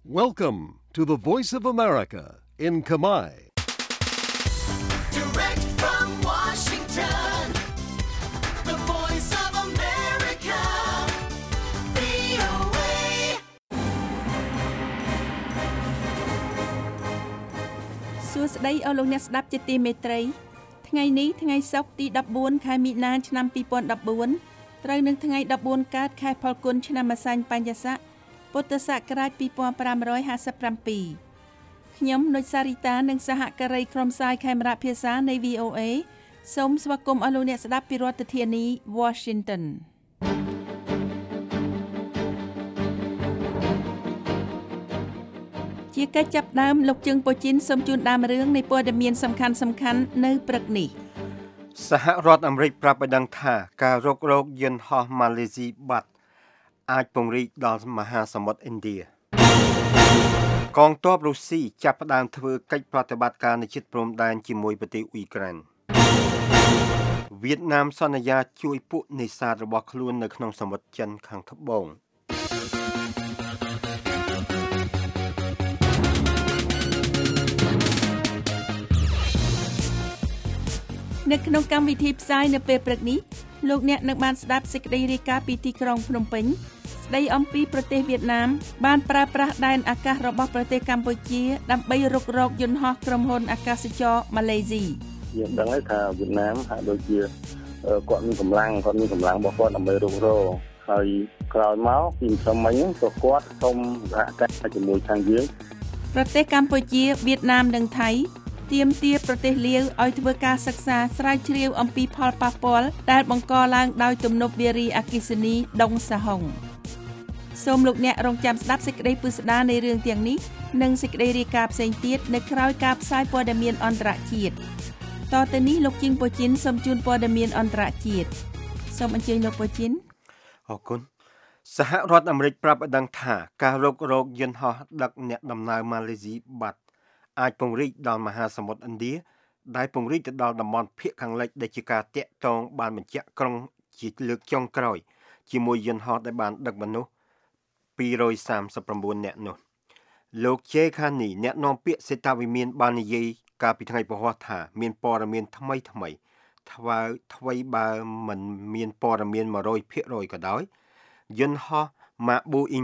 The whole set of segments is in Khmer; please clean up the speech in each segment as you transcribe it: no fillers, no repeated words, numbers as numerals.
Welcome to the Voice of America in Khmer. Direct from Washington, the Voice of America, VOA. សួស្តីអស់លោកអ្នកស្ដាប់ជាទីមេត្រីថ្ងៃនេះថ្ងៃសុក្រទី14ខែមីនាឆ្នាំ2014ត្រូវនឹងថ្ងៃ14កើតខែផលគុណឆ្នាំម្សាញ់បញ្ញស័កពុទ្ធសករាជ2557ខ្ញុំនុចសារីតានិងសហការីក្រុមផ្សាយខេមរៈភាសានៃ VOA សូមស្វាគមន៍អស់លោកអ្នកស្ដាប់ពីរដ្ឋធានី Washington ជាកិច្ចចាប់ដើមលោកជើងប៉ូជីនសូមជូនដើមរឿងនៃព័ត៌មានសំខាន់ៗនៅព្រឹកនេះសហរដ្ឋអាមេរិកប្រាប់ឲ្យដឹងថាការរុករកយន្តហោះម៉ាឡេស៊ីបាត់អាចពង្រីកដល់មហាសមុទ្រឥណ្ឌាកងទ័ពរុស្ស៊ីចាប់ផ្ដើមធ្វើកិច្ចប្រតិបត្តិការនៅជិតព្រំដែនជាមួយប្រទេសអ៊ុយក្រែនវៀតណាមសន្យាជួយពួកនេសាទរបស់ខ្លួននៅក្នុងសមុទ្រចិនខាងត្បូងនៅក្នុងកម្មវិធីផ្សាយនៅពេលព្រឹកនេះលោកអ្នកនឹងបានស្ដាប់សេចក្តីរាយការណ៍ពីទីក្រុងភ្នំពេញស្ដីអំពីប្រទេសវៀតណាមបានប្រើប្រាស់ដែនអាកាសរបស់ប្រទេសកម្ពុជាដើម្បីរុករកយន្តហោះក្រុមហ៊ុនអាកាសចរម៉ាឡេស៊ីយើងដឹងហើយថាវៀតណាមហាក់ដូចជាគាត់មានកម្លាំងរបស់គាត់ដើម្បីរុករកហើយក្រោយមកពីម្សិលមិញក៏គាត់សូមសហការជាមួយខាងយើងប្រទេសកម្ពុជាវៀតណាមនិងថៃទាមទារប្រទេសលាវឲ្យធ្វើការសិក្សាស្រាវជ្រាវអំពីផលប៉ះពាល់ដែលបង្កឡើងដោយទំនប់វារីអគ្គិសនីដុងសាហុងសូមលោកអ្នករងចាំស្ដាប់សេចក្តីពិស្ដារនៃរឿងទាំងនេះនិងសេចក្តីរាយការណ៍ផ្សេងទៀតនៅក្រៅការផ្សាយព័ត៌មានអន្តរជាតិតទៅនេះលោកជីងប៉ូជីនសូមជូនព័ត៌មានអន្តរជាតិសូមអញ្ជើញលោកប៉ូជីនអរគុណសហរដ្ឋអាមេរិកប្រាប់ឲ្យដឹងថាការរុករកយន្តហោះដឹកអ្នកដំណើរម៉ាឡេស៊ីបាត់អាចពង្រីកដល់មហាសមុទ្រឥណ្ឌាដែលពង្រីកទៅដល់តំបន់ភាគខាងលិចដែលជាការតាក់ទងបានបញ្ជាក់ក្រុងជាលើកចុងក្រោយជាមួយយន្តហោះដែលបានដឹកមនុស្ស239នាក់នោះលោកជេខានីអ្នកនាំពាក្យសេតាវិមានបាននិយាយកាលពីថ្ងៃពហុថាមានព័ត៌មានថ្មីថ្វីបើមិនមានព័ត៌មាន 100% ក៏ដោយយន្តហោះម៉ាក Boeing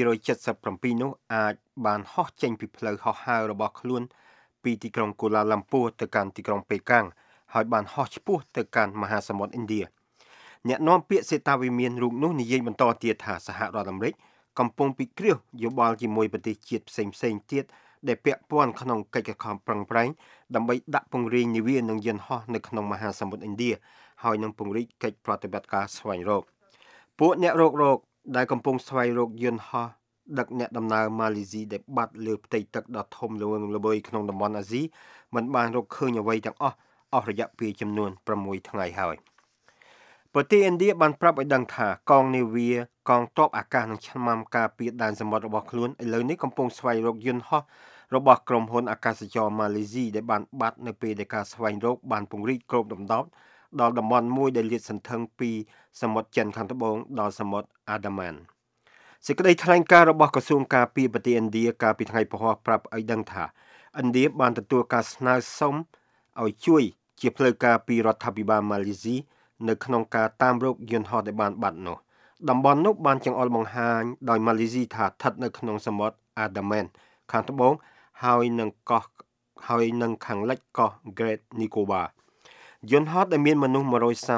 777 នោះអាចបានហោះចេញពីផ្លូវហោះហើររបស់ខ្លួនពីទីក្រុងកូឡាឡាំពួរទៅកាន់ទីក្រុងប៉េកាំងហើយបានហោះឆ្ពោះទៅកាន់មហាសមុទ្រឥណ្ឌាអ្នកនាំពាក្យសេតាវិមានរូបនោះនិយាយបន្តទៀតថាសហរដ្ឋអាមេរិកកំពុងពិគ្រោះយោបល់ជាមួយប្រទេសជាតិផ្សេងទៀតដែលពាក់ព័ន្ធក្នុងកិច្ចខំប្រឹងប្រែងដើម្បីដាក់ពង្រាយនាវានិងយន្តហោះនៅក្នុងមហាសមុទ្រឥណ្ឌាហើយនឹងពង្រីកកិច្ចប្រតិបត្តិការស្វែងរកពួកអ្នករកដែលកំពុងស្វែងរកយន្តហោះដឹកអ្នកដំណើរម៉ាឡេស៊ីដែលបាត់លើផ្ទៃទឹកដ៏ធំល្វឹងល្វើយក្នុងតំបន់អាស៊ីមិនបានរកឃើញអ្វីទាំងអស់រយៈពេលចំនួន6ថ្ងៃហើយប្រទេសឥណ្ឌាបានប្រាប់ឲ្យដឹងថាកងនាវាកងទ័ពអាកាសនឹងឆ្មាំការពារដែនសមុទ្ររបស់ខ្លួនឥឡូវនេះកំពុងស្វែងរកយន្តហោះរបស់ក្រុមហ៊ុនអាកាសចរម៉ាឡេស៊ីដែលបានបាត់នៅពេលដែលការស្វែងរកបានពង្រីកគ្របដណ្ដប់ដល់តំបន់មួយដែលលាតសន្ធឹងពីសមុទ្រចិនខាងត្បូងដល់សមុទ្រអាដាម៉ានសេចក្តីថ្លែងការណ៍របស់ក្រសួងការពារប្រទេសឥណ្ឌាកាលពីថ្ងៃពហុប្រាប់ឲ្យដឹងថាឥណ្ឌាបានទទួលការស្នើសុំឲ្យជួយជាផ្លូវការពីរដ្ឋាភិបាលម៉ាឡេស៊ីនៅក្នុងការតាមរកយន្តហោះដែលបានបាត់នោះតំបន់នោះបានចង្អុលបង្ហាញដោយម៉ាឡេស៊ីថាស្ថិតនៅក្នុងសមុទ្រអាដាម៉ានខាងត្បូងហើយនឹងខាងលិចកោះ Great Nicobar យន្តហោះដែលមានមនុស្ស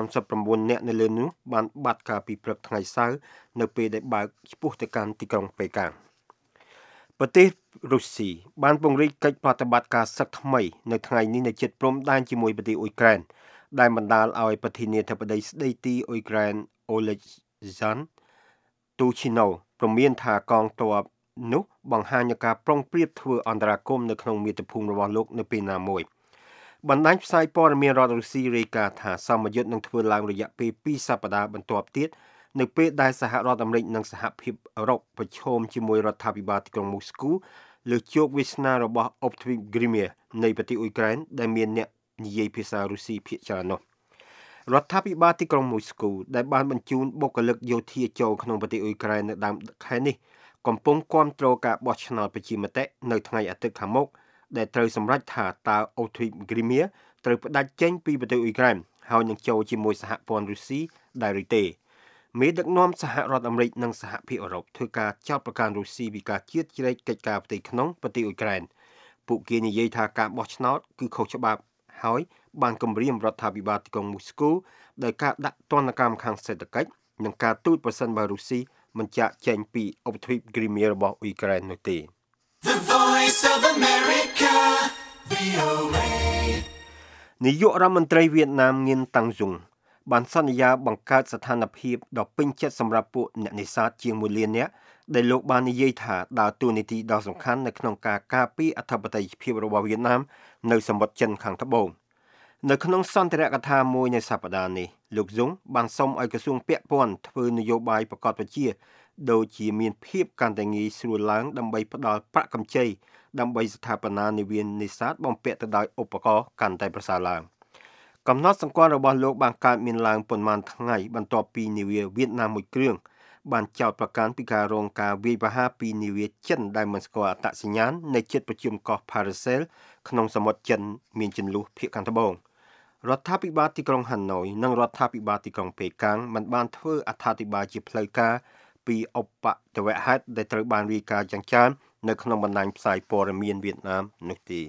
139នាក់នៅលើនោះបានបាត់កាលពីព្រឹកថ្ងៃសៅរ៍នៅពេលដែលបើកឆ្ពោះទៅកាន់ទីក្រុងប៉េកាំងប្រទេសរុស្ស៊ីបានពង្រីកកិច្ចប្រតិបត្តិការសឹកថ្មីនៅថ្ងៃនេះនៅជិតព្រំដែនជាមួយប្រទេសអ៊ុយក្រែនដែលបណ្ដាលឲ្យប្រធានាធិបតីស្ដីទីអ៊ុយក្រែនអូលេកហ្សាន់ទូឈីណូព្រមានថាកងទ័ពនោះបង្ហាញនូវការប្រុងប្រៀបធ្វើអន្តរាគមន៍នៅក្នុងមាតុភូមិរបស់លោកនៅពេលណាមួយបណ្ដាញផ្សាយព័ត៌មានរដ្ឋរុស្ស៊ីរាយការណ៍ថាសមយុទ្ធនឹងធ្វើឡើងរយៈពេល2សប្តាហ៍បន្ទាប់ទៀតនៅពេលដែលសហរដ្ឋអាមេរិកនិងសហភាពអឺរ៉ុបប្រឈមជាមួយរដ្ឋាភិបាលទីក្រុងមូស្គូលើជោគវាសនារបស់អុបទ្វីបគ្រីមៀនៃប្រទេសអ៊ុយក្រែនដែលមានអ្នកនិយាយភាសារុស្ស៊ីភាគច្រើននោះរដ្ឋាភិបាលទីក្រុងមូស្គូដែលបានបញ្ជូនបុគ្គលិកយោធាចូលក្នុងប្រទេសអ៊ុយក្រែននៅដើមខែនេះកំពុងគាំទ្រការបោះឆ្នោតប្រជាមតិនៅថ្ងៃអាទិត្យខាងមុខដែលត្រូវសម្រេចថាតើអូទ្វីបគ្រីមៀត្រូវផ្ដាច់ចេញពីប្រទេសអ៊ុយក្រែនហើយនឹងចូលជាមួយសហព័ន្ធរុស្ស៊ីដែរឬទេមេដឹកនាំសហរដ្ឋអាមេរិកនិងសហភាពអឺរ៉ុបធ្វើការចោទប្រកាន់រុស្ស៊ីពីការជ្រៀតជ្រែកកិច្ចការផ្ទៃក្នុងប្រទេសអ៊ុយក្រែនពួកគេនិយាយថាការបោះឆ្នោតគឺខុសច្បាប់ហើយបានគំរាមរដ្ឋាភិបាលទីក្រុងមូស្គូដោយការដាក់ទណ្ឌកម្មខាងសេដ្ឋកិច្ចនិងការទូតប្រសិនបើរុស្ស៊ីមិនចាកចេញពីឧបទ្វីបគ្រីមៀរបស់អ៊ុយក្រែននោះទេ The Voice of America, VOA. នាយករដ្ឋមន្ត្រីវៀតណាមងៀនតាំងស៊ុងបានសន្យាបង្កើតស្ថានភាពដ៏ពេញចិត្តសម្រាប់ពួកអ្នកនេសាទជាង1លាននាក់ដែលលោកបាននិយាយថាដើរតួនាទីដ៏សំខាន់នៅក្នុងការការពារអធិបតេយ្យភាពរបស់វៀតណាមនៅសមុទ្រចិនខាងត្បូងនៅក្នុងសន្ទរកថាមួយនៅសប្តាហ៍នេះលោកស៊ុងបានសុំឲ្យក្រសួងពាក់ព័ន្ធធ្វើនយោបាយប្រកបប្រជាដូចជាមានភាពកាន់តែងាយស្រួលឡើងដើម្បីផ្ដល់ប្រាក់កម្ចីដើម្បីស្ថាបនានាវានេសាទបំពាក់ទៅដោយឧបករណ៍កាន់តែប្រសើរឡើងកំណត់សម្គាល់របស់លោកបានកើតមានឡើងប៉ុន្មានថ្ងៃបន្ទាប់ពីនាវាវៀតណាមមួយគ្រឿងបានចោទប្រកាន់ពីការរងការវាយប្រហារពីនាវាចិនដែលមិនស្គាល់អត្តសញ្ញាណនៅជិតប្រជុំកោះ Paracel ក្នុងសមុទ្រចិនមានជន្លុះភាគខាងត្បូងរដ្ឋាភិបាលទីក្រុងហាណូយនិងរដ្ឋាភិបាលទីក្រុងប៉េកាំងមិនបានធ្វើអត្ថាធិប្បាយជាផ្លូវការពីឧបទ្ទវហេតុដែលត្រូវបានរាយការណ៍យ៉ាងច្រើននៅក្នុងបណ្ដាញផ្សាយព័ត៌មានវៀតណាមនោះទេ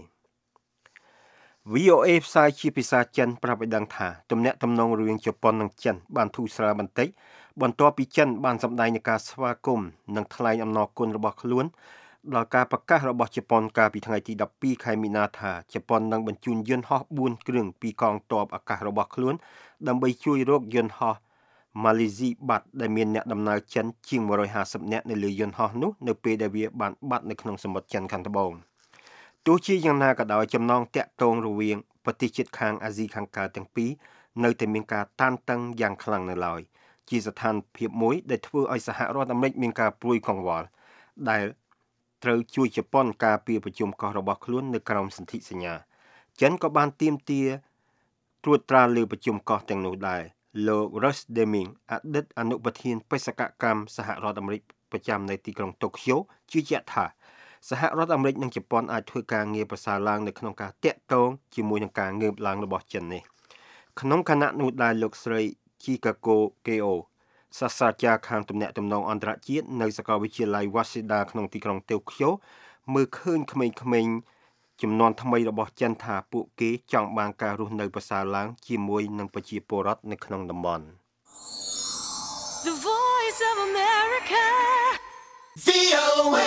VOA ផ្សាយជាភាសាចិនប្រាប់ឲ្យដឹងថាទំនាក់ទំនងរវាងជប៉ុននិងចិនបានធូរស្រាលបន្តិចបន្ទាប់ពីចិនបានសម្ដែងនូវការស្វាគមន៍និងថ្លែងអំណរគុណរបស់ខ្លួនដល់ការប្រកាសរបស់ជប៉ុនកាលពីថ្ងៃទី12ខែមីនាថាជប៉ុននឹងបញ្ជូនយន្តហោះ4គ្រឿងពីកងទ័ពអាកាសរបស់ខ្លួនដើម្បីជួយរកយន្តហោះ Malaysia បាត់ដែលមានអ្នកដំណើរចិនជាង150នាក់នៅលើយន្តហោះនោះនៅពេលដែលវាបានបាត់នៅក្នុងសមុទ្រចិនខាងត្បូងទោះជាយ៉ាងណាក៏ដោយចំណងតាក់ទងរវាងប្រទេសជិតខាងអាស៊ីខាងកើតទាំងពីរនៅតែមានការតានតឹងយ៉ាងខ្លាំងនៅឡើយជាស្ថានភាពមួយដែលធ្វើឲ្យសហរដ្ឋអាមេរិកមានការព្រួយកង្វល់ដែលត្រូវជួយជប៉ុនការពារប្រជុំកោះរបស់ខ្លួននៅក្រោមសន្ធិសញ្ញាចិនក៏បានទាមទារត្រួតត្រាលើប្រជុំកោះទាំងនោះដែរលោក Russ Deming អតីតអនុប្រធានបេសកកម្មសហរដ្ឋអាមេរិកប្រចាំនៅទីក្រុងតូក្យូជឿជាក់ថាសហរដ្ឋអាមេរិកនិងជប៉ុនអាចធ្វើការងារប្រសើរឡើងនៅក្នុងការតាក់ទងជាមួយនឹងការងើបឡើងរបស់ចិននេះក្នុងខណៈនោះដែរលោកស្រី Chikako Keo សាស្ត្រាចារ្យខាងទំនាក់ទំនងអន្តរជាតិនៅសាកលវិទ្យាល័យ Waseda ក្នុងទីក្រុងតូក្យូមើលឃើញក្មេងៗចំនួនថ្មីរបស់ចិនថាពួកគេចង់បានការរស់នៅប្រសើរឡើងជាមួយនឹងប្រជាពលរដ្ឋនៅក្នុងតំបន់ The Voice of America, VOA.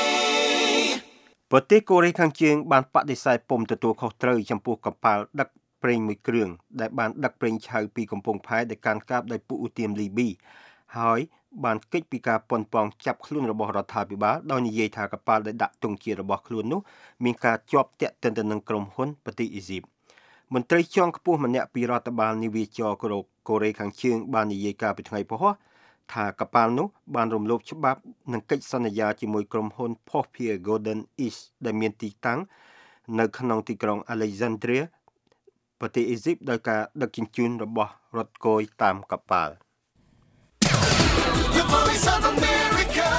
ប្រទេសកូរ៉េខាងជើងបានបដិសេធពុំទទួលខុសត្រូវចំពោះកប៉ាល់ដឹកប្រេងមួយគ្រឿងដែលបានដឹកប្រេងឆៅពីកំពង់ផែដែលកាន់កាប់ដោយពួកឧទាមលីប៊ីហើយបានគេចពីការប៉ុនប៉ងចាប់ខ្លួនរបស់រដ្ឋាភិបាលដោយនិយាយថាកប៉ាល់ដែលដាក់ទង់ជាតិរបស់ខ្លួននោះមានការជាប់ទាក់ទិនទៅនឹងក្រុមហ៊ុនប្រទេសអ៊ីស៊ីបមន្ត្រីជាន់ខ្ពស់ម្នាក់ពីរដ្ឋបាលនាវាចរកូរ៉េខាងជើងបាននិយាយកាលពីថ្ងៃព្រហស្បតិ៍ថាកប៉ាល់នោះបានរំលោភច្បាប់និងកិច្ចសន្យាជាមួយក្រុមហ៊ុន Phosphia Golden East ដែលមានទីតាំងនៅក្នុងទីក្រុង Alexandria ប្រទេសអ៊ីស៊ីបដោយការដឹកជញ្ជូនរបស់រថគយតាមកប៉ាល់ The Voice of America,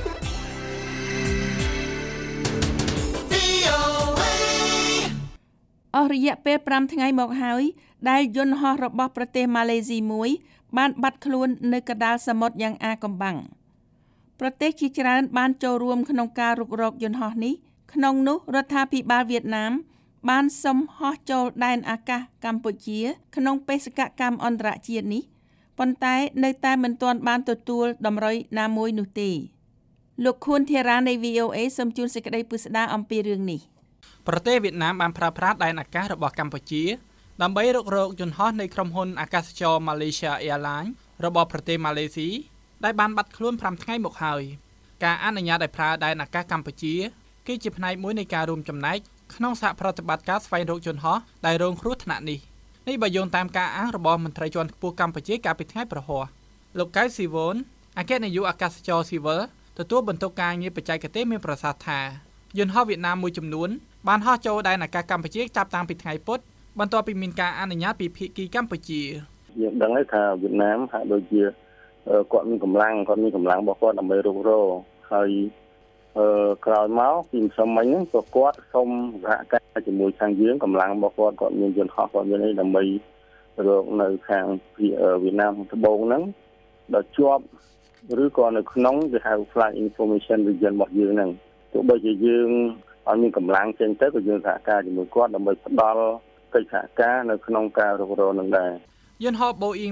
VOA. អស់រយៈពេល5ថ្ងៃមកហើយដែលយន្តហោះរបស់ប្រទេសម៉ាឡេស៊ីមួយបានបាត់ខ្លួននៅកណ្ដាលសមុទ្រយ៉ាងអាកំបាំងប្រទេសជាច្រើនបានចូលរួមក្នុងការរុករកយន្តហោះនេះក្នុងនោះរដ្ឋាភិបាលវៀតណាមបានសុំហោះចូលដែនអាកាសកម្ពុជាក្នុងបេសកកម្មអន្តរជាតិនេះប៉ុន្តែនៅតែមិនទាន់បានទទួលតម្រុយណាមួយនោះទេលោកខួនធីរ៉ានៃ VOA សូមជូនសេចក្តីពិស្ដារអំពីរឿងនេះប្រទេសវៀតណាមបានប្រើប្រាស់ដែនអាកាសរបស់កម្ពុជាដើម្បីរុករកយន្តហោះនៃក្រុមហ៊ុនអាកាសចរ Malaysia Airlines របស់ប្រទេសម៉ាឡេស៊ីដែលបានបាត់ខ្លួន5ថ្ងៃមកហើយការអនុញ្ញាតឲ្យប្រើដែនអាកាសកម្ពុជាគឺជាផ្នែកមួយនៃការរួមចំណែកក្នុងសហប្រតិបត្តិការស្វែងរកយន្តហោះដែលរងគ្រោះថ្នាក់នេះបើយោងតាមការអាងរបស់មន្ត្រីជាន់ខ្ពស់កម្ពុជាកាលពីថ្ងៃប្រហ័សលោកកៅស៊ីវ៉ុនអគ្គនាយកអាកាសចរស៊ីវិលទទួលបន្ទុកការងារបច្ចេកទេសមានប្រសាសន៍ថាយន្តហោះវៀតណាមមួយចំនួនបានហោះចូលដែនអាកាសកម្ពុជាចាប់តាំងពីថ្ងៃពុធបន្ទាប់ពីមានការអនុញ្ញាតពីភាគីកម្ពុជាយើងដឹងហើយថាវៀតណាមហាក់ដូចជាគាត់មានកម្លាំងរបស់គាត់ដើម្បីរុករកហហើយក្រោយមកពីម្សិលមិញហ្នឹងក៏គាត់សុំសហការជាមួយខាងយើងកម្លាំងរបស់គាត់មានយន្តហោះគាត់មានអីដើម្បីរកនៅខាងវៀតណាមត្បូងហ្នឹងដល់ជាប់ឬក៏នៅក្នុងគេហៅ flight information region របស់យើងហ្នឹងទោះបីជាយើងអត់មានកម្លាំងចេញទៅក៏យើងសហការជាមួយគាត់ដើម្បីផ្ដល់កិច្ចសហការនៅក្នុងការរុករកនឹងដែរយន្តហោះ Boeing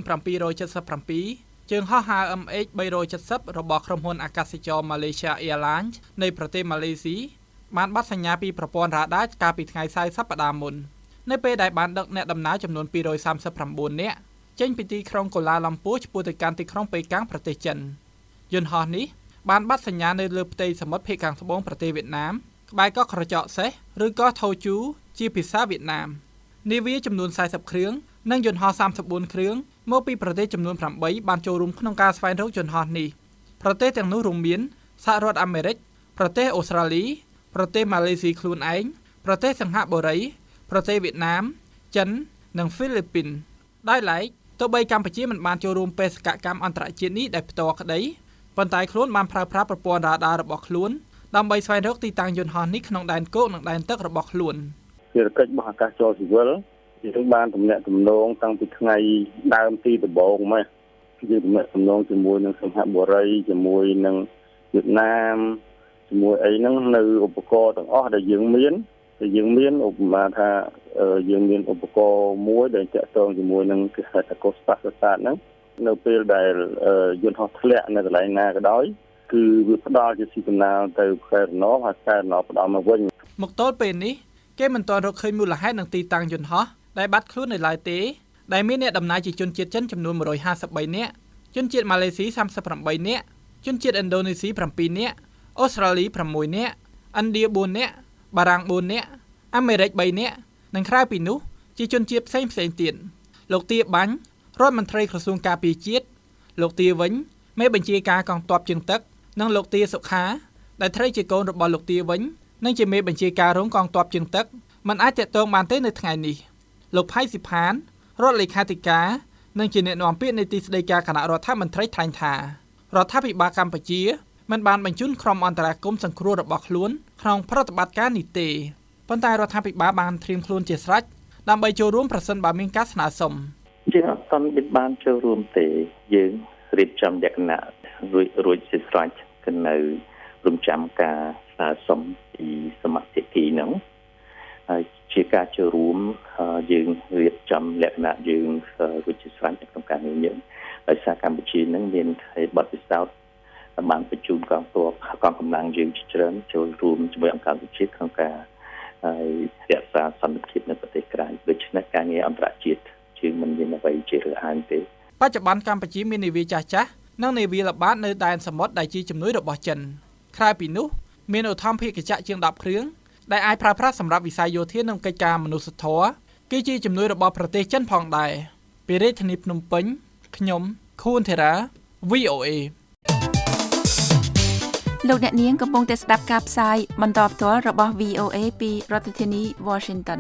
777 ជើងហោះ HMH 370 របស់ក្រុមហ៊ុនអាកាសចរ Malaysia Airlines នៃប្រទេសម៉ាឡេស៊ីបានបាត់សញ្ញាពីប្រព័ន្ធរ៉ាដាកាលពីថ្ងៃសៅរ៍សប្តាហ៍មុននៅពេលដែលបានដឹកអ្នកដំណើរចំនួន239នាក់ចេញពីទីក្រុងកូឡាឡាំពួរឆ្ពោះទៅកាន់ទីក្រុងប៉េកាំងប្រទេសចិនយន្តហោះនេះបានបាត់សញ្ញានៅលើផ្ទៃសមុទ្រភាគខាងត្បូងប្រទេសវៀតណាមក្បែរកោះក្រចកសេះឬក៏ថូជូជាភាសាវៀតណាមនាវាចំនួន40គ្រឿងនិងយន្តហោះ34គ្រឿងមកពីប្រទេសចំនួន8បានចូលរួមក្នុងការស្វែងរកយន្តហោះនេះប្រទេសទាំងនោះរួមមានសហរដ្ឋអាមេរិកប្រទេសអូស្ត្រាលីប្រទេសម៉ាឡេស៊ីខ្លួនឯងប្រទេសសិង្ហបុរីប្រទេសវៀតណាមចិននិងហ្វីលីពីនដោយឡែកទោះបីកម្ពុជាមិនបានចូលរួមបេសកកម្មអន្តរជាតិនេះដោយផ្ទាល់ក្តីប៉ុន្តែខ្លួនបានប្រើប្រាស់ប្រព័ន្ធរ៉ាដារបស់ខ្លួនដើម្បីស្វែងរកទីតាំងយន្តហោះនេះក្នុងដែនគោកនិងដែនទឹករបស់ខ្លួនភារកិច្ចរបស់អាកាសចរស៊ីវិលយើងបានទំនាក់ទំនងតាំងពីថ្ងៃដើមទីដំបូងមកយើងទំនាក់ទំនងជាមួយនឹងសិង្ហបុរីជាមួយនឹងវៀតណាមជាមួយអីហ្នឹងនៅឧបករណ៍ទាំងអស់ដែលយើងមានឧបមាថាយើងមានឧបករណ៍មួយដែលតាក់ទងជាមួយនឹងគេហៅថាកូស្ប៉ាសសាទហ្នឹងនៅពេលដែលយន្តហោះធ្លាក់នៅកន្លែងណាក៏ដោយគឺវាផ្ដល់ជាស៊ីកណាលទៅខេត្តរណបហើយខេត្តរណបផ្ដល់មកវិញមកទល់ពេលនេះគេមិនទាន់រកឃើញមូលហេតុនិងទីតាំងយន្តហោះដែលបាត់ខ្លួននៅឡើយទេដែលមានអ្នកដំណើរជាជនជាតិចិនចំនួន153នាក់ជនជាតិម៉ាឡេស៊ី38នាក់ជនជាតិឥណ្ឌូនេស៊ី7នាក់អូស្ត្រាលី6នាក់ឥណ្ឌា4នាក់បារាំង4នាក់អាមេរិក3នាក់និងក្រៅពីនោះជាជនជាតិផ្សេងទៀតលោកទាបាញ់រដ្ឋមន្ត្រីក្រសួងការពារជាតិលោកទាវិញមេបញ្ជាការកងទ័ពជើងទឹកនិងលោកទាសុខាដែលត្រូវជាកូនរបស់លោកទាវិញនិងជាមេបញ្ជាការរងកងទ័ពជើងទឹកមិនអាចតាក់ទងបានទេនៅថ្ងៃនេះលោកផៃស៊ីផានរដ្ឋលេខាធិការនិងជាអ្នកនាំពាក្យនៃទីស្តីការគណៈរដ្ឋមន្ត្រីថ្លែងថារដ្ឋាភិបាលកម្ពុជាមិនបានបញ្ជូនក្រុមអន្តរាគមន៍សង្គ្រោះរបស់ខ្លួនក្នុងប្រតិបត្តិការនេះទេប៉ុន្តែរដ្ឋាភិបាលបានត្រៀមខ្លួនជាស្រេចដើម្បីចូលរួមប្រសិនបើមានការស្នើសុំយើងអត់ទាន់បានចូលរួមទេយើងរៀបចំលក្ខណៈរួចជាស្រេចគឺនៅរំចាំការស្នើសុំពីសមាជិកហ្នឹងហើយជាការចូលរួមយើងរៀបចំលក្ខណៈយើងរួចជាស្រេចក្នុងការនេះយើងដោយសារកម្ពុជានឹងមានបទពិសោធន៍បានបញ្ជូនកងទ័ពកងកម្លាំងយើងជាច្រើនចូលរួមជាមួយអង្គការវិជាតិក្នុងការរក្សាសន្តិភាពនៅប្រទេសក្រៅដូច្នេះការងារអន្តរជាតិជាមិនមានអ្វីជារើសអើងទេបច្ចុប្បន្នកម្ពុជាមាននាវាចាស់និងនាវាល្បាតនៅដែនសមុទ្រដែលជាជំនួយរបស់ចិនក្រៅពីនោះមានឧទ្ធម្ភាគចក្រជាង10គ្រឿងដែលអាចប្រើប្រាស់សម្រាប់វិស័យយោធានិងកិច្ចការមនុស្សធម៌គឺជាជំនួយរបស់ប្រទេសចិនផងដែរពីរាជធានីភ្នំពេញខ្ញុំខួនធីរ៉ា VOA លោកអ្នកនាងកំពុងតែស្ដាប់ការផ្សាយបន្តផ្ទាល់របស់ VOA ពីរដ្ឋធានី Washington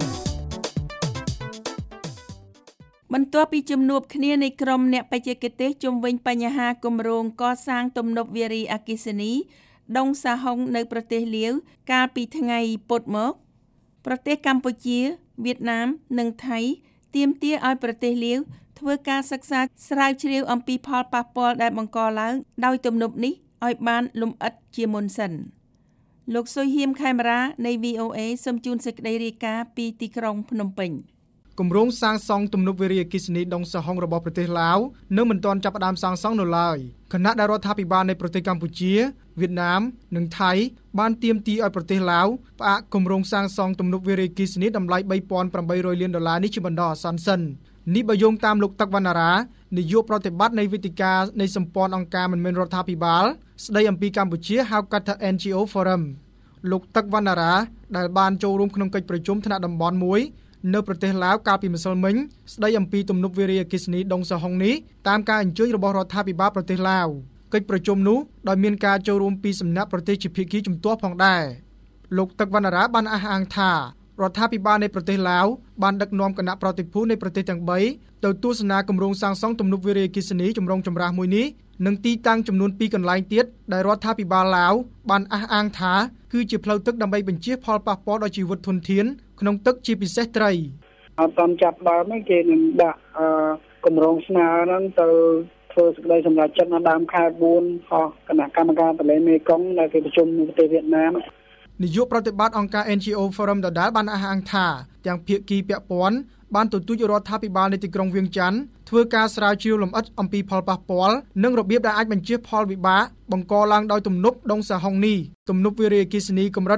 បន្ទាប់ពីជំនួបគ្នានៃក្រុមអ្នកបច្ចេកទេសជុំវិញបញ្ហាគម្រោងកសាងទំនប់វារីអគ្គិសនីដុងសាហុងនៅប្រទេសលាវកាលពីថ្ងៃពុធមកប្រទេសកម្ពុជាវៀតណាមនិងថៃទាមទារឲ្យប្រទេសលាវធ្វើការសិក្សាស្រាវជ្រាវអំពីផលប៉ះពាល់ដែលបង្កឡើងដោយទំនប់នេះឲ្យបានលម្អិតជាមុនសិនលោកសុយហៀមខេមរានៃ VOA សូមជូនសេចក្តីរាយការណ៍ពីទីក្រុងភ្នំពេញគម្រោងសាងសង់ទំនប់វារីអគ្គិសនីដុងសាហុងរបស់ប្រទេសឡាវនៅមិនទាន់ចាប់ផ្ដើមសាងសង់នៅឡើយខណៈដែលរដ្ឋាភិបាលនៃប្រទេសកម្ពុជាវៀតណាមនិងថៃបានទាមទារឲ្យប្រទេសឡាវផ្អាកគម្រោងសាងសង់ទំនប់វារីអគ្គិសនីតម្លៃ$3,800 លាននេះជាបណ្ដោះអាសន្នសិននេះបើយោងតាមលោកទឹកវណ្ណារានាយកប្រតិបត្តិនៃវេទិកានៃសម្ព័ន្ធអង្គការមិនមែនរដ្ឋាភិបាលស្ដីអំពីកម្ពុជាហៅកាត់ថា NGO Forum លោកទឹកវណ្ណារាដែលបានចូលរួមក្នុងកិច្ចប្រជុំថ្នាក់តំបន់មួយនៅប្រទេសឡាវកាលពីម្សិលមិញស្ដីអំពីទំនប់វារីអគ្គិសនីដុងសាហុងនេះតាមការអញ្ជើញរបស់រដ្ឋាភិបាលប្រទេសឡាវកិច្ចប្រជុំនោះដោយមានការចូលរួមពីសំណាក់ប្រទេសជាភាគីជំទាស់ផងដែរលោកទឹកវណ្ណារាបានអះអាងថារដ្ឋាភិបាលនៃប្រទេសឡាវបានដឹកនាំគណៈប្រតិភូនៃប្រទេសទាំង3ទៅទស្សនាគម្រោងសាងសង់ទំនប់វារីអគ្គិសនីចម្រុងចម្រាស់មួយនេះនិងទីតាំងចំនួន2កន្លែងទៀតដែលរដ្ឋាភិបាលឡាវបានអះអាងថាគឺជាផ្លូវទឹកដើម្បីបញ្ជៀសផលប៉ះពាល់ដល់ជីវិតធនធានក្នុងទឹកជាពិសេសត្រីអត់តាមចាប់ដើមគេនឹងដាក់គម្រោងស្នើហ្នឹងទៅធ្វើសេចក្តីសម្រេចចិត្តនៅដើមខែ4របស់គណៈកម្មការទន្លេមេគង្គដែលគេប្រជុំនៅប្រទេសវៀតណាមនាយកប្រតិបត្តិអង្គការ NGO Forum ដដែលបានអះអាងថាទាំងភាគីពាក់ព័ន្ធបានទទូចរដ្ឋាភិបាលនៃទីក្រុងវៀងច័ន្ទធ្វើការស្រាវជ្រាវលម្អិតអំពីផលប៉ះពាល់និងរបៀបដែលអាចបញ្ជៀសផលវិបាកបង្កឡើងដោយទំនប់ដងសាហុងនេះទំនប់វារីអគ្គិសនីកម្រិត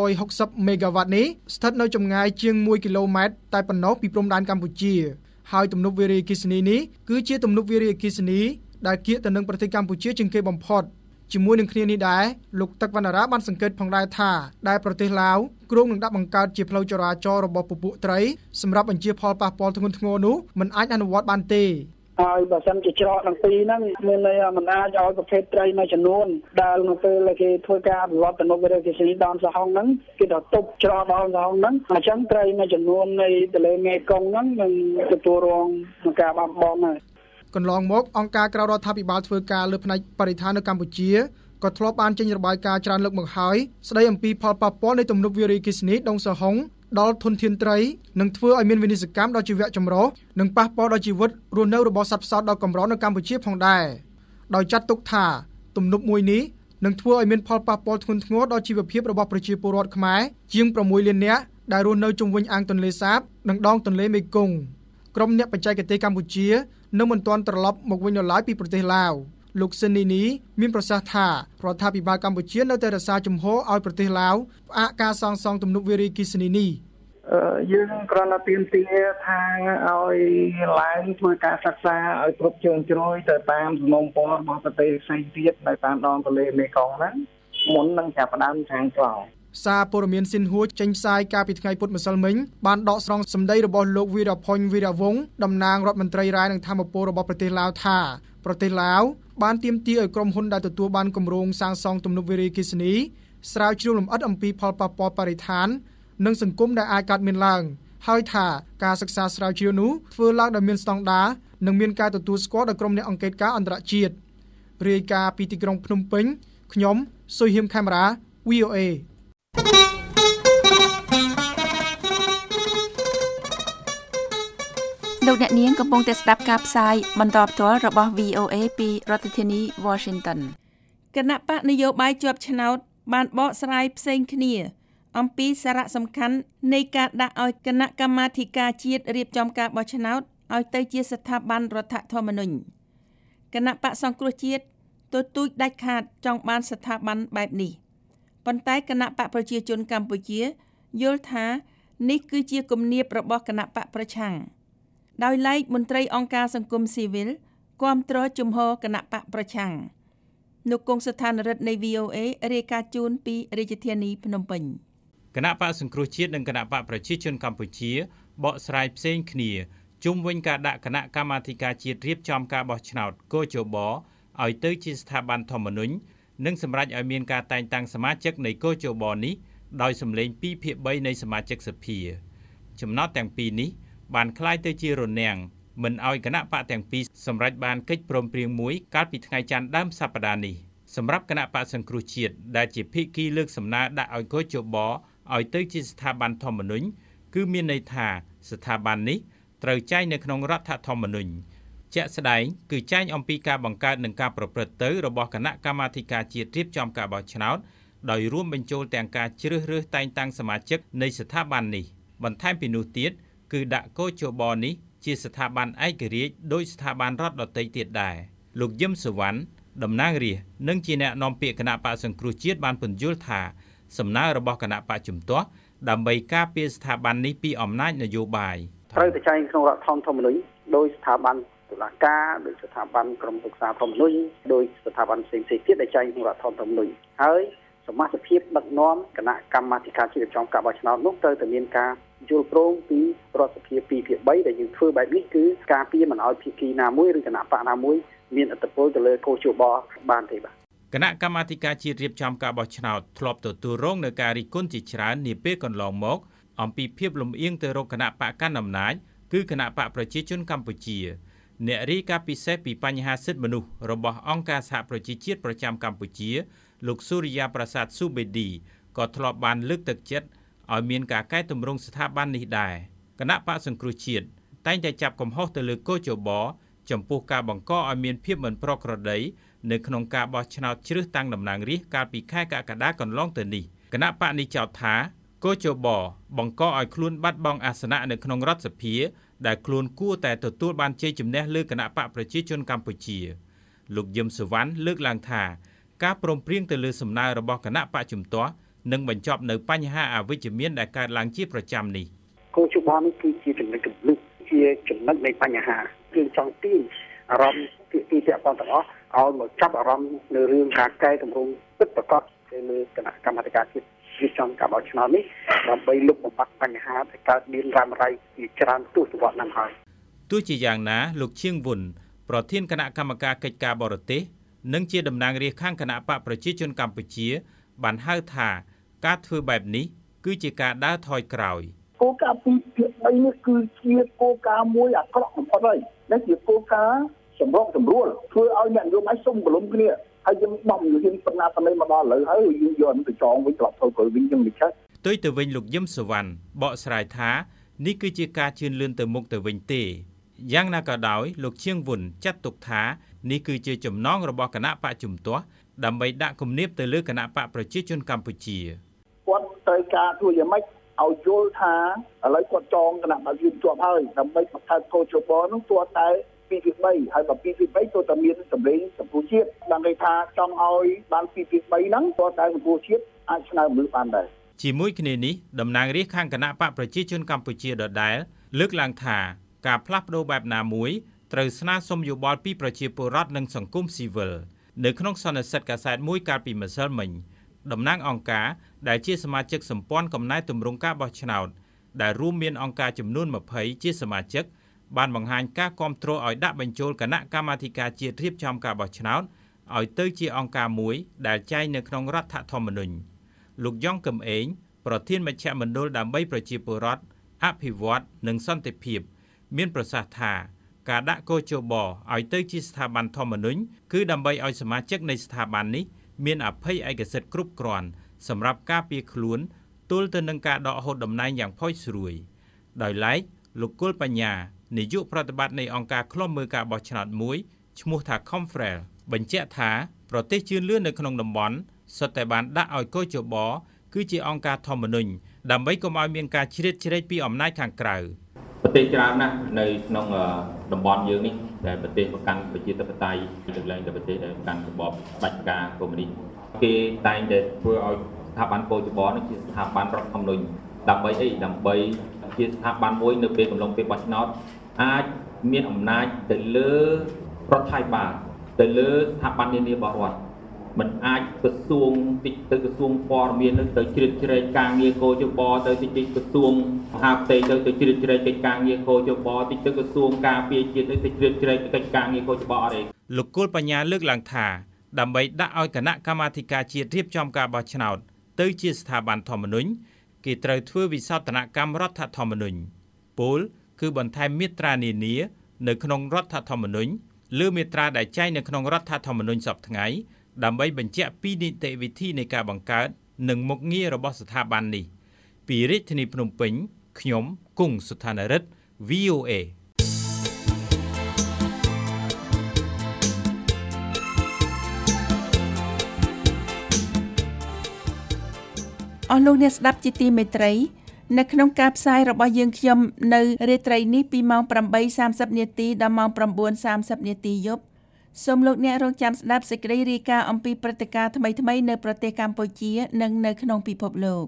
260មេហ្គាវ៉ាត់នេះស្ថិតនៅចម្ងាយជាង1គីឡូម៉ែត្រតែប៉ុណ្ណោះពីព្រំដែនកម្ពុជាហើយទំនប់វារីអគ្គិសនីនេះគឺជាទំនប់វារីអគ្គិសនីដែលគៀកទៅនឹងប្រទេសកម្ពុជាជាងគេបំផុតជាមួយនឹងគ្នានេះដែរលោកទឹកវណ្ណរាបានសង្កេតផងដែរថាដែលប្រទេសឡាវគ្រោងនឹងដាក់បង្កើតជាផ្លូវចរាចរណ៍របស់ពពួកត្រីសម្រាប់បញ្ជៀសផលប៉ះពាល់ធ្ងន់ធ្ងរនោះមិនអាចអនុវត្តបានទេហើយបើសិនជាច្រកទាំងពីរហ្នឹងមានន័យថាមិនអាចឲ្យប្រភេទត្រីមួយចំនួនដែលនៅពេលគេធ្វើការអភិវឌ្ឍទំនប់វារីអគ្គិសនីដើមសហុងហ្នឹងគេទៅទប់ច្រកដើមសហុងហ្នឹងអញ្ចឹងត្រីមួយចំនួននៃទន្លេមេគង្គហ្នឹងនឹងទទួលរងនឹងការបាត់បង់ហើយកន្លងមកអង្គការក្រៅរដ្ឋាភិបាលធ្វើការលើផ្នែកបរិស្ថាននៅកម្ពុជាក៏ធ្លាប់បានចេញរបាយការណ៍ច្រើនលើកមកហើយស្ដីអំពីផលប៉ះពាល់នៃទំនប់វារីអគ្គិសនីដងសហុងដល់ធនធានត្រីនិងធ្វើឲ្យមានវិនិស្សកម្មដល់ជីវៈចម្រុះនិងប៉ះពាល់ដល់ជីវិតរស់នៅរបស់សត្វផ្សោតដ៏កម្រនៅកម្ពុជាផងដែរដោយចាត់ទុកថាទំនប់មួយនេះនឹងធ្វើឲ្យមានផលប៉ះពាល់ធ្ងន់ធ្ងរដល់ជីវភាពរបស់ប្រជាពលរដ្ឋខ្មែរជាង6លាននាក់ដែលរស់នៅជុំវិញអាងទន្លេសាបនិងដងទន្លេមេគង្គក្រុមអ្នកបច្ចេកទេសកម្ពុជានៅមិនទាន់ត្រឡប់មកវិញនៅឡើយពីប្រទេសឡាវលោកស៊ិននីមានប្រសាសន៍ថារដ្ឋាភិបាលកម្ពុជានៅតែរក្សាជំហរឲ្យប្រទេសឡាវផ្អាកការសាងសង់ទំនប់វារីអគ្គិសនីនេះយើងគ្រាន់តែទាមទារថាឲ្យឡើងធ្វើការសិក្សាឲ្យគ្រប់ជ្រុងជ្រោយទៅតាមសំណុំពររបស់ប្រទេសផ្សេងទៀតនៅតាមដងទន្លេមេគង្គហ្នឹងមុននឹងចាប់ផ្ដើមខាងក្រោយសារព័ត៌មានស៊ីនហួរចេញផ្សាយកាលពីថ្ងៃពុធម្សិលមិញបានដកស្រង់សម្ដីរបស់លោកវីរផុញវីរវង្សតំណាងរដ្ឋមន្ត្រីរាយនឹងធម្មពលរបស់ប្រទេសឡាវថាប្រទេសឡាវបានទាមទារឲ្យក្រុមហ៊ុនដែលទទួលបានគម្រោងសាងសង់ទំនប់វារីអគ្គិសនីស្រាវជ្រាវលម្អិតអំពីផលប៉ះពាល់បរិស្ថាននិងសង្គមដែលអាចកើតមានឡើងហើយថាការសិក្សាស្រាវជ្រាវនោះធ្វើឡើងដោយមានស្តង់ដារនិងមានការទទួលស្គាល់ដោយក្រុមអ្នកអង្កេតការណ៍អន្តរជាតិរាយការណ៍ពីទីក្រុងភ្នំពេញខ្ញុំសុយហៀមខេមរ៉ា VOA លោកអ្នកនាងកំពុងតែស្ដាប់ការផ្សាយបន្តផ្ទាល់របស់ VOA ពីរដ្ឋធានី Washington គណៈបកនយោបាយជាប់ឆ្នោតបានបកស្រាយផ្សេងគ្នាអំពីសារៈសំខាន់នៃការដាក់ឲ្យគណៈកម្មាធិការជាតិរៀបចំការបោះឆ្នោតឲ្យទៅជាស្ថាប័នរដ្ឋធម្មនុញ្ញគណៈបកសង្គ្រោះជាតិទទូចដាច់ខាតចង់បានស្ថាប័នបែបនេះប៉ុន្តែគណៈបកប្រជាជនកម្ពុជាយល់ថានេះគឺជាគំនាបរបស់គណៈបកប្រឆាំងដោយឡែកមន្ត្រីអង្គការសង្គមស៊ីវិលគាំទ្រជំហរគណៈបកប្រឆាំងលោកកុងស្ថានរិទ្ធនៃ VOA រាយការណ៍ជូនពីរាជធានីភ្នំពេញគណៈបកសង្គ្រោះជាតិនិងគណៈបកប្រជាជនកម្ពុជាបកស្រាយផ្សេងគ្នាជុំវិញការដាក់គណៈកម្មាធិការជាតិរៀបចំការបោះឆ្នោតកោជបឲ្យទៅជាស្ថាប័នធម្មនុញ្ញនិងសម្រេចឲ្យមានការតែងតាំងសមាជិកនៃកោជបនេះដោយសម្លេង2/3នៃសមាជិកសភាចំណោទទាំងពីរនេះបានคล้ายទៅជារនាំងមិនឲ្យគណៈបកទាំងពីរសម្រេចបានកិច្ចព្រមព្រៀងមួយកាលពីថ្ងៃច័ន្ទដើមសប្តាហ៍នេះសម្រាប់គណៈបកសង្គ្រោះជាតិដែលជាភាគីលើកសំណើដាក់ឲ្យកោជបឲ្យទៅជាស្ថាប័នធម្មនុញ្ញគឺមានន័យថាស្ថាប័ននេះត្រូវចែងនៅក្នុងរដ្ឋធម្មនុញ្ញជាក់ស្ដែងគឺចែងអំពីការបង្កើតនិងការប្រព្រឹត្តទៅរបស់គណៈកម្មាធិការជាតិរៀបចំការបោះឆ្នោតដោយរួមបញ្ចូលទាំងការជ្រើសរើសតែងតាំងសមាជិកនៃស្ថាប័ននេះបន្ថែមពីនោះទៀតគឺដាក់កោជបនេះជាស្ថាប័នឯករាជ្យដោយស្ថាប័នរដ្ឋដទៃទៀតដែរលោកយឹមសុវណ្ណតំណាងរាស្ត្រនិងជាអ្នកនាំពាក្យគណៈបកសង្គ្រោះជាតិបានពន្យល់ថាសំណើរបស់គណៈបកជំទាស់ដើម្បីការពារស្ថាប័ននេះពីអំណាចនយោបាយត្រូវតែចែងក្នុងរដ្ឋធម្មនុញ្ញដោយស្ថាប័នតុលាការដោយស្ថាប័នក្រមប្រឹក្សាធម្មនុញ្ញដោយស្ថាប័នផ្សេងៗទៀតដែលចែងក្នុងរដ្ឋធម្មនុញ្ញហើយសមាជិកភាពដឹកនាំគណៈកម្មាធិការជាតិរៀបចំការបោះឆ្នោតនោះត្រូវតែមានការយល់ព្រមពីរដ្ឋសភា 2/3 ដែលយើងធ្វើបែបនេះគឺការពារមិនឲ្យភាគីណាមួយឬគណៈបកណាមួយមានឥទ្ធិពលទៅលើកោជបបានទេបាទគណៈកម្មាធិការជាតិរៀបចំការបោះឆ្នោតធ្លាប់ទទួលរងនឹងការរិះគន់ជាច្រើននាពេលកន្លងមកអំពីភាពលំអៀងទៅរកគណៈបកកណ្ដាលអំណាចគឺគណៈបកប្រជាជនកម្ពុជាអ្នករាយការណ៍ពិសេសពីបញ្ហាសិទ្ធិមនុស្សរបស់អង្គការសហប្រជាជាតិប្រចាំកម្ពុជាលោកសូរិយាប្រាសាទស៊ូបេឌីក៏ធ្លាប់បានលើកទឹកចិត្តឲ្យមានការកែតម្រង់ស្ថាប័ននេះដែរគណៈបកសង្គ្រោះជាតិតែងតែចាប់កំហុសទៅលើកោជបចំពោះការបង្កឲ្យមានភាពមិនប្រក្រតីនៅក្នុងការបោះឆ្នោតជ្រើសតាំងតំណាងរាស្ត្រកាលពីខែកក្កដាកន្លងទៅនេះគណៈបកនេះចោទថាកោជបបង្កឲ្យខ្លួនបាត់បង់អាសនៈនៅក្នុងរដ្ឋសភាដែលខ្លួនគួរតែទទួលបានជ័យជំនះលើគណៈបកប្រជាជនកម្ពុជាលោកយឹមសុវណ្ណលើកឡើងថាការព្រមព្រៀងទៅលើសំណើរបស់គណៈបកជំទាស់នឹងបញ្ចប់នៅបញ្ហាអវិជ្ជមានដែលកើតឡើងជាប្រចាំនេះកោជបនេះគឺជាចំណុចគន្លឹះជាចំណុចនៃបញ្ហាគឺចង់ទាញអារម្មណ៍ពីពាក់ព័ន្ធទាំងអស់ឲ្យមកចាប់អារម្មណ៍នៅរឿងការកែតម្រង់ពិតប្រាកដទៅលើគណៈកម្មាធិការជាតិរៀបចំការបោះឆ្នោតនេះដើម្បីលុបបំបាត់បញ្ហាដែលកើតមានរ៉ាំរ៉ៃជាច្រើនទសវត្សរ៍nămហើយទោះជាយ៉ាងណាលោកឈៀងវុនប្រធានគណៈកម្មការកិច្ចការបរទេសនិងជាតំណាងរាស្ត្រខាងគណៈបកប្រជាជនកម្ពុជាបានហៅថាការធ្វើបែបនេះគឺជាការដើរថយក្រោយគោលការណ៍ពីភាគ3នេះគឺជាគោលការណ៍មួយអាក្រក់បំផុតហើយនេះជាគោលការណ៍សម្រុកសម្រួលធ្វើឲ្យអ្នកនិយមឲ្យសុំកលុំគ្នាហើយយើងបំយើងបណ្ណាបណ្ណមកដល់ឥឡូវហើយយើងយកទៅចងវិញត្រឡប់ទៅវិញយើងមិនចេះផ្ទុយទៅវិញលោកយឹមសុវណ្ណបកស្រាយថានេះគឺជាការជឿនលឿនទៅមុខទៅវិញទេយ៉ាងណាក៏ដោយលោកឈៀងវុនចាត់ទុកថានេះគឺជាចំណងរបស់គណៈបកជំទាស់ដើម្បីដាក់គំនាបទៅលើគណៈបកប្រជាជនកម្ពុជាគាត់ត្រូវការធ្វើយ៉ាងម៉េចឲ្យយល់ថាឥឡូវគាត់ចងគណៈបកជំទាស់ហើយដើម្បីបង្កើតកោជបនោះទោះតែ2/3ហើយបើ2/3ទោះតែមានសម្លេងសម្ពោធជាតិដើម្បីថាចង់ឲ្យបាន2/3ហ្នឹងទោះតែសម្ពោធជាតិអាចឆ្នើមលើបានដែរជាមួយគ្នានេះតំណាងរាស្ត្រខាងគណៈបកប្រជាជនកម្ពុជាដដែលលើកឡើងថាការផ្លាស់ប្តូរបែបណាមួយត្រូវស្នើសុំយោបល់ពីប្រជាពលរដ្ឋនិងសង្គមស៊ីវិលនៅក្នុងសន្និសីទកាសែតមួយកាលពីម្សិលមិញតំណាងអង្គការដែលជាសមាជិកសម្ព័ន្ធកំណែទម្រង់ការបោះឆ្នោតដែលរួមមានអង្គការចំនួន20ជាសមាជិកបានបង្ហាញការគាំទ្រឲ្យដាក់បញ្ចូលគណៈកម្មាធិការជាតិរៀបចំការបោះឆ្នោតឲ្យទៅជាអង្គការមួយដែលចែងនៅក្នុងរដ្ឋធម្មនុញ្ញលោកយ៉ងកឹមអេងប្រធានមជ្ឈមណ្ឌលដើម្បីប្រជាពលរដ្ឋអភិវឌ្ឍនិងសន្តិភាពមានប្រសាសន៍ថាការដាក់កោជបឲ្យទៅជាស្ថាប័នធម្មនុញ្ញគឺដើម្បីឲ្យសមាជិកនៃស្ថាប័ននេះមានអភ័យឯកសិទ្ធិគ្រប់គ្រាន់សម្រាប់ការពារខ្លួនទល់ទៅនឹងការដកហូតតំណែងយ៉ាងផុយស្រួយដោយឡែកលោកគុលបញ្ញានាយកប្រតិបត្តិនៃអង្គការឃ្លាំមើលការបោះឆ្នោតមួយឈ្មោះថា Confrel បញ្ជាក់ថាប្រទេសជឿនលឿននៅក្នុងតំបន់សុទ្ធតែបានដាក់ឲ្យកោជបគឺជាអង្គការធម្មនុញ្ញដើម្បីកុំឲ្យមានការជ្រៀតជ្រែកពីអំណាចខាងក្រៅប្រទេសច្រើនណាស់នៅក្នុងតំបន់យើងនេះដែលប្រទេសប្រកាន់ប្រជាធិបតេយ្យលើកឡើងតែប្រទេសដែលប្រកាន់របបផ្ដាច់ការកុម្មុយនីសគេតែងតែធ្វើឲ្យស្ថាប័នកោជបនេះជាស្ថាប័នរដ្ឋធម្មនុញ្ញដើម្បីអីដើម្បីជាស្ថាប័នមួយនៅពេលកំឡុងពេលបោះឆ្នោតអាចមានអំណាចទៅលើរដ្ឋាភិបាលទៅលើស្ថាប័ននានារបស់រដ្ឋមិនអាចក្រសួងតិចទៅក្រសួងព័ត៌មាននឹងទៅជ្រៀតជ្រែកការងារកោជបទៅតិចទៅក្រសួងមហាផ្ទៃទៅជ្រៀតជ្រែកកិច្ចការងារកោជបតិចទៅក្រសួងការពារជាតិទៅជ្រៀតជ្រែកកិច្ចការងារកោជបអត់ទេលោកគុលបញ្ញាលើកឡើងថាដើម្បីដាក់ឲ្យគណៈកម្មាធិការជាតិរៀបចំការបោះឆ្នោតទៅជាស្ថាប័នធម្មនុញ្ញគេត្រូវធ្វើវិសោធនកម្មរដ្ឋធម្មនុញ្ញពោលគឺបន្ថែមមាត្រានានានៅក្នុងរដ្ឋធម្មនុញ្ញលើមាត្រាដែលចែងនៅក្នុងរដ្ឋធម្មនុញ្ញសពថ្ងៃដើម្បីបញ្ជាក់ពីនីតិវិធីនៃការបង្កើតនិងមុខងាររបស់ស្ថាប័ននេះពីរាជធានីភ្នំពេញខ្ញុំគង់សុថានរិទ្ធ VOA អស់លោកអ្នកស្ដាប់ជាទីមេត្រីនៅក្នុងការផ្សាយរបស់យើងខ្ញុំនៅរាត្រីនេះពីម៉ោង 8:30 នាទីដល់ម៉ោង 9:30 នាទីយប់សូមលោកអ្នករងចាំស្ដាប់សេចក្តីរាយការណ៍អំពីព្រឹត្តិការណ៍ថ្មីៗនៅប្រទេសកម្ពុជានិងនៅក្នុងពិភពលោក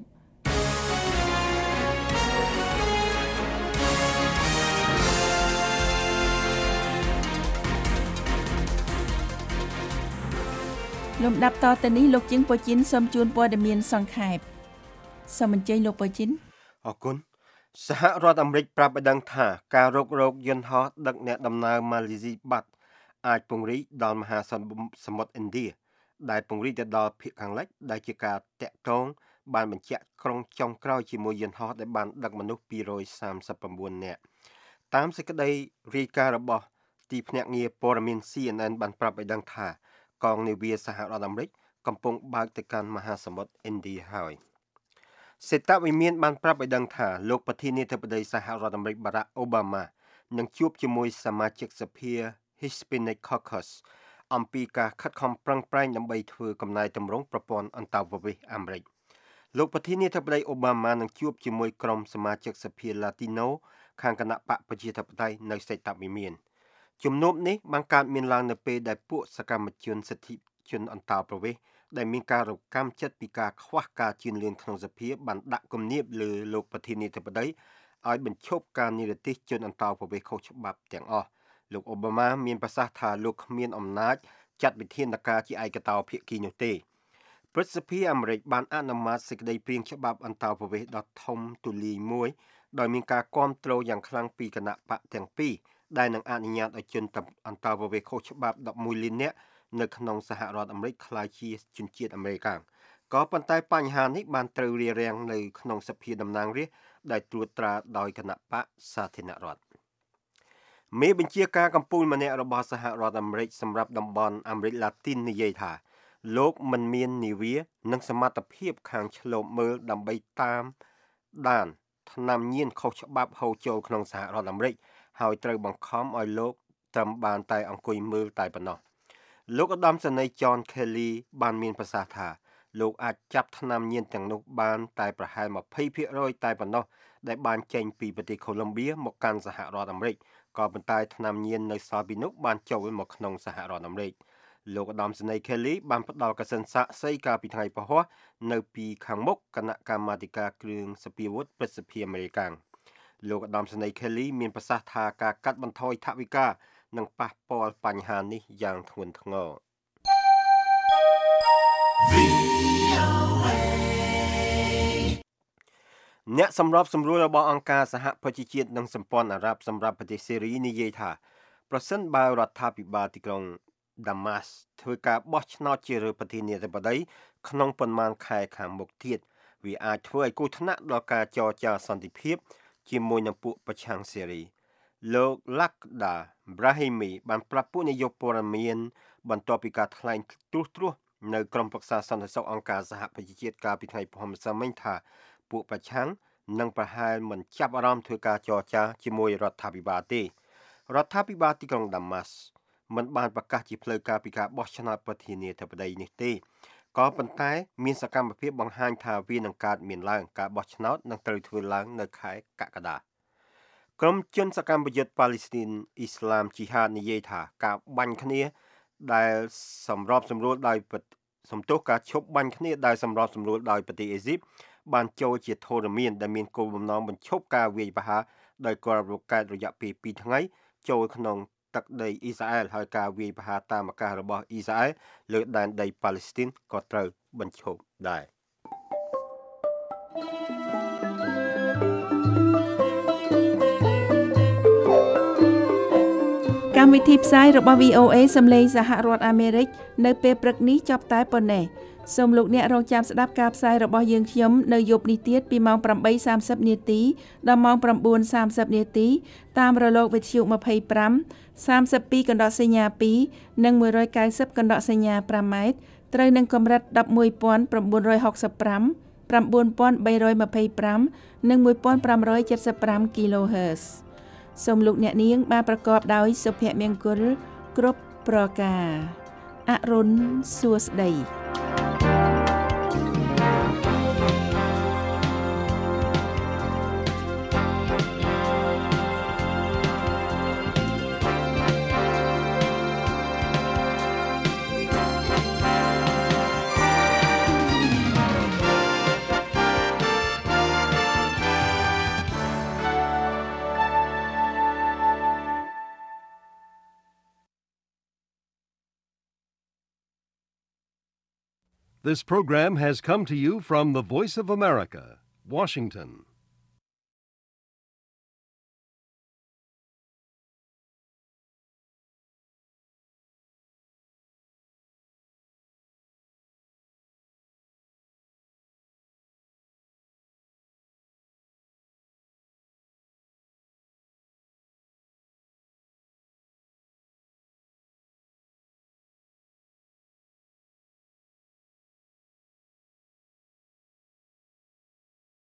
លំដាប់តទៅនេះលោកជាងប៉ូជីនសូមជូនព័ត៌មានសង្ខេបសូមអញ្ជើញលោកប៉ូជីនអរគុណសហរដ្ឋអាមេរិកប្រាប់ឲ្យដឹងថាការរកយន្តហោះដឹកអ្នកដំណើរម៉ាឡេស៊ីបាត់អាចពង្រីកដល់មហាសមុទ្រឥណ្ឌាដែលពង្រីកទៅដល់ភាគខាងលិចដែលជាការតាក់ទងបានបញ្ជាក់ក្រុងចុងក្រោយជាមួយយន្តហោះដែលបានដឹកមនុស្ស239នាក់តាមសេចក្តីរាយការណ៍របស់ទីភ្នាក់ងារព័ត៌មាន CNN បានប្រាប់ឲ្យដឹងថាកងនាវាសហរដ្ឋអាមេរិកកំពុងបើកទៅកាន់មហាសមុទ្រឥណ្ឌាហើយសេតវិមានបានប្រាប់ឲ្យដឹងថាលោកប្រធានាធិបតីសហរដ្ឋអាមេរិកបារ៉ាក់អូបាម៉ានឹងជួបជាមួយសមាជិកសភា Hispanic Caucus អំពីការខិតខំប្រឹងប្រែងដើម្បីធ្វើកំណែទម្រង់ប្រព័ន្ធអន្តោប្រវេសន៍អាមេរិកលោកប្រធានាធិបតីអូបាម៉ានឹងជួបជាមួយក្រុមសមាជិកសភា Latino ខាងគណៈបកប្រជាធិបតេយ្យនៅសេតវិមានជំនួបនេះបានកើតមានឡើងនៅពេលដែលពួកសកម្មជនសិទ្ធិជនអន្តោប្រវេសន៍ដែលមានការរកម្មចិត្តពីការខ្វះការជឿនលឿនក្នុងសភាបានដាក់គំនាបលើលោកប្រធានាធិបតីឲ្យបញ្ឈប់ការនិរទេសជនអន្តោប្រវេសន៍ខុសច្បាប់ទាំងអស់លោកអូបាម៉ាមានប្រសាសន៍ថាលោកគ្មានអំណាចចាត់វិធានការជាឯកតោភាគីនោះទេព្រឹទ្ធសភាអាមេរិកបានអនុម័តសេចក្តីព្រាងច្បាប់អន្តោប្រវេសន៍ដ៏ធំទូលាយមួយដោយមានការគាំទ្រយ៉ាងខ្លាំងពីគណៈបកទាំងពីរដែលនឹងអនុញ្ញាតឲ្យជនអន្តោប្រវេសន៍ខុសច្បាប់11លាននាក់នៅក្នុងសហរដ្ឋអាមេរិកក្លាយជាជនជាតិអាមេរិកក៏ប៉ុន្តែបញ្ហានេះបានត្រូវរារាំងនៅក្នុងសភាតំណាងរាស្ត្រដែលត្រួតត្រាដោយគណៈបកសាធារណរដ្ឋមេបញ្ជាការកំពូលម្នាក់របស់សហរដ្ឋអាមេរិកសម្រាប់តំបន់អាមេរិកឡាទីននិយាយថាលោកមិនមាននាវានិងសមត្ថភាពខាងឆ្លូបមើលដើម្បីតាមដានថ្នាំញៀនខុសច្បាប់ហូរចូលក្នុងសហរដ្ឋអាមេរិកហើយត្រូវបង្ខំឲ្យលោកត្រឹមបានតែអង្គុយមើលតែប៉ុណ្ណោះលោកឧត្តមសេនីយ៍ John Kelly បានមានប្រសាសន៍ថាលោកអាចចាប់ថ្នាំញៀនទាំងនោះបានតែប្រហែល 20% តែប៉ុណ្ណោះដែលបានចេញពីប្រទេសកូឡុំបៀមកកាន់សហរដ្ឋអាមេរិកក៏ប៉ុន្តែថ្នាំញៀននៅសល់ពីនោះបានចូលមកក្នុងសហរដ្ឋអាមេរិកលោកឧត្តមសេនីយ៍ Kelly បានផ្ដល់កសិនសាកសីកាលពីថ្ងៃពហុនៅពីខាងមុខគណៈកម្មាធិការគ្រឿងសព្វាវុធព្រឹទ្ធសភាអាមេរិកលោកឧត្តមសេនីយ៍ Kelly មានប្រសាសន៍ថាការកាត់បន្ថយថវិកានឹងប៉ះពាល់បញ្ហានេះយ៉ាងធ្ងន់ធ្ងរអ្នកសម្របសម្រួលរបស់អង្គការសហប្រជាជាតិនិងសម្ព័ន្ធអារ៉ាប់សម្រាប់ប្រទេសសេរីនិយាយថាប្រសិនបើរដ្ឋាភិបាលទីក្រុងដាម៉ាស់ធ្វើការបោះឆ្នោតជ្រើសរើសប្រធានាធិបតីក្នុងប៉ុន្មានខែខាងមុខទៀតវាអាចធ្វើឲ្យគ្រោះថ្នាក់ដល់ការចរចាសន្តិភាពជាមួយនឹងពួកប្រឆាំងសេរីលោក Lakhdar Brahimi បានប្រាប់ពួកនាយកព័ត៌មានបន្ទាប់ពីការថ្លែងត្រួសនៅក្រុមប្រឹក្សាសន្តិសុខអង្គការសហប្រជាជាតិកាលពីថ្ងៃពុធម្សិលមិញថាពួកប្រឆាំងនឹងប្រហែលមិនចាប់អារម្មណ៍ធ្វើការចរចាជាមួយរដ្ឋាភិបាលទេរដ្ឋាភិបាលទីក្រុងដាម៉ាស់មិនបានប្រកាសជាផ្លូវការពីការបោះឆ្នោតប្រធានាធិបតីនេះទេក៏ប៉ុន្តែមានសកម្មភាពបង្ហាញថាវានឹងកើតមានឡើងការបោះឆ្នោតនឹងត្រូវធ្វើឡើងនៅខែកក្កដាក្រុមជនសកម្មប្រយុទ្ធប៉ាឡេស្ទីនអ៊ីស្លាមជីហាតនិយាយថាការបាញ់គ្នាដែលសម្របសម្រួលដោយការឈប់បាញ់គ្នាដែលសម្របសម្រួលដោយប្រទេសអេស៊ីបបានចូលជាធរមានដែលមានគោលបំណងបញ្ឈប់ការវាយប្រហារដោយគល់រ៉ុកែតរយៈពេល2ថ្ងៃចូលក្នុងទឹកដីអ៊ីស្រាអែលហើយការវាយប្រហារតាមអាកាសរបស់អ៊ីស្រាអែលលើដែនដីប៉ាឡេស្ទីនក៏ត្រូវបញ្ឈប់ដែរកម្មវិធីផ្សាយរបស់ VOA សំឡេងសហរដ្ឋអាមេរិកនៅពេលព្រឹកនេះចប់តែប៉ុណ្ណេះសូមលោកអ្នករងចាំស្ដាប់ការផ្សាយរបស់យើងខ្ញុំនៅយប់នេះទៀតពីម៉ោង 8:30 នាទីដល់ម៉ោង 9:30 នាទីតាមរលកវិទ្យុ25 32កណ្ដកសញ្ញា2និង190កណ្ដកសញ្ញា5ម៉ែត្រត្រូវនឹងកម្រិត 11,965 9,325 និង 1,575 kHz សូមលោកអ្នកនាងបានប្រកបដោយសុភមង្គលគ្រប់ប្រការអរុនសួស្តី This program has come to you from the Voice of America, Washington.